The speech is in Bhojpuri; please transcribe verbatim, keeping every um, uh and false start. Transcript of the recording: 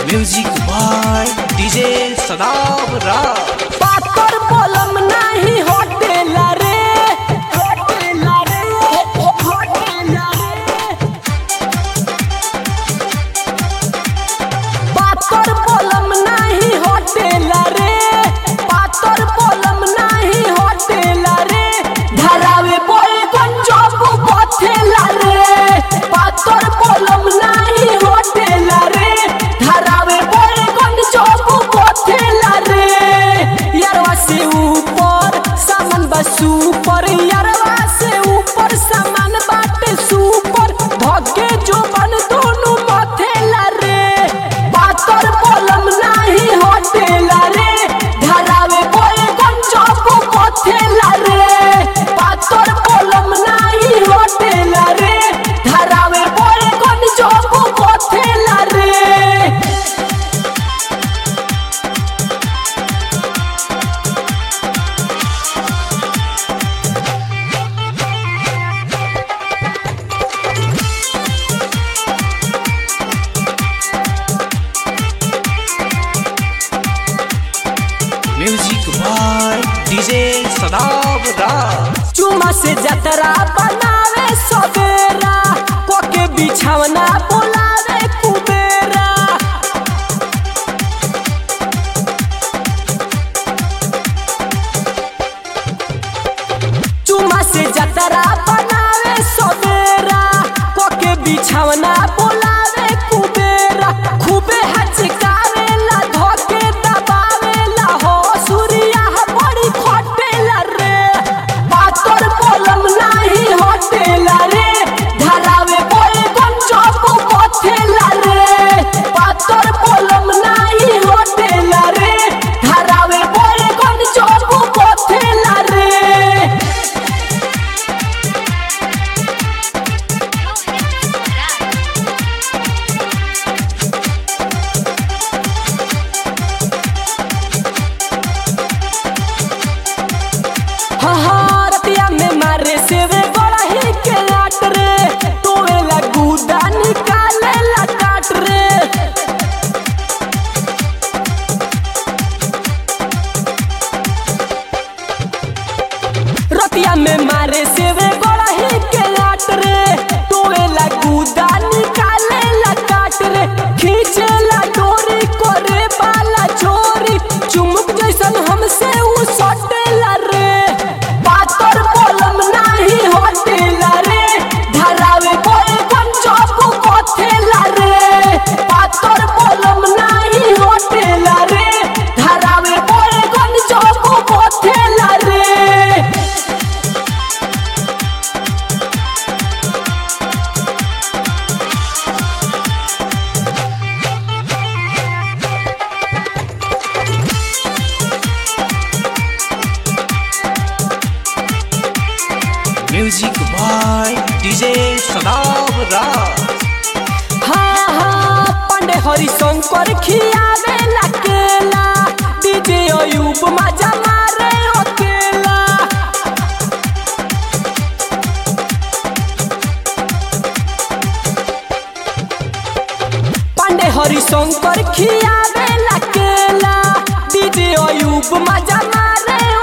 Music by DJ Sadab Raj. पातर पलम नहीं होटेला रे होटेला रे होटेला रे पातर पलम नहीं होटेला रे पातर पलम नहीं होटेला रे धरावे बोल गंजब पथेला रे पातर पलम नहीं होटेला रे धरावे बोल गंजब पथेला रे यारवा से ऊपर सामान बा सुपर यारवा से ऊपर सामान बाटे सुपर धके जो बन दोनों मथेला रे पातर पलम नहीं होटेला रे धरावे बोल गंजब पथेला रे पातर पलम नहीं होटेला रे धरावे बोल गंजब पथेला रे। Music by DJ Sadab Raj. चुमा से जतरा बनावे सवेरा कोके बिछावना बोलावे कुबेरा चुमा से जतरा बनावे सवेरा कोके बिछावना बोलावे कुबेरा खूबे हचकावेला धोके दबावेला हो सूर्या बड़ी खोटेला रे पातर पलम नहीं होटेला रे धरावे बोल गंजब पथेला रे पातर पलम नहीं होटेला रे धरावे बोल गंजब पथेला रे। रतिया में मारे सेवे बड़ा ही के लाट रे टोवेला गुदा निकाले ला काट रे रतिया में मारे सेवे बड़ा ही के लाट रे टोवेला गुदा निकाले ला काट रे खींचे ला डोरी करे बाला चोरी चुमुक जैसन हमसे उ सटेला रे पातर पलम नहीं होटेला रे धरावे बोल गंजब पथेला रे पातर पलम नहीं होटेला रे धरावे बोल गंजब पथेला रे। Music by DJ Sadab Raj. हाँ हाँ पांडे हरिशंकर खियावे ला केला डीजे अयूब मजा मारे अकेला पांडे हरिशंकर खियावे ला केला डीजे अयूब मजा मारे